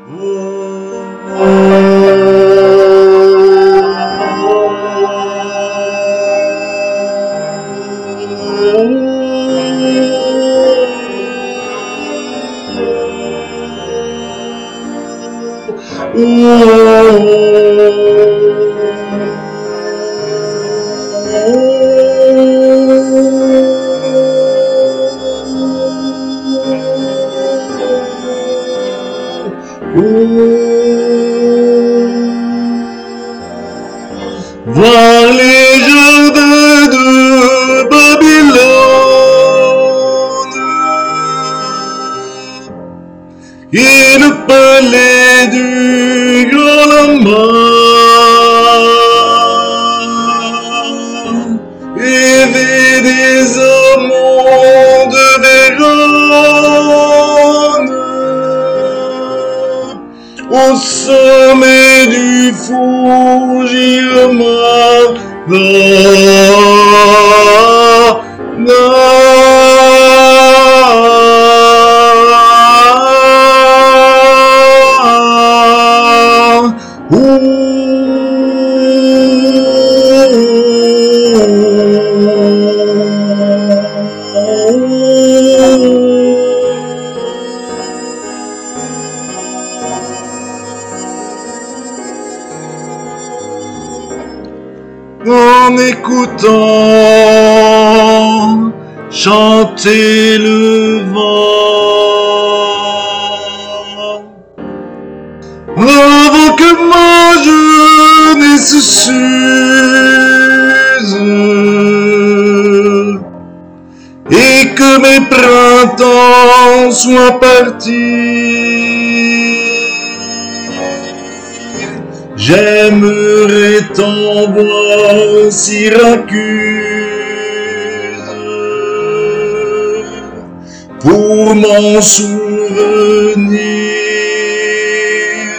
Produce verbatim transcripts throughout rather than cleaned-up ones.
Voir les jardins de Babylone et le palais du grand lama et des amants de Vérone au sommet du en écoutant chanter le vent, avant que ma jeunesse s'use et que mes printemps soient partis. J'aimerais tant voir Syracuse pour m'en souvenir.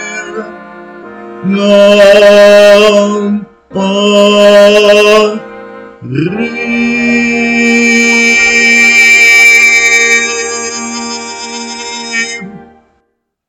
Non, Paris.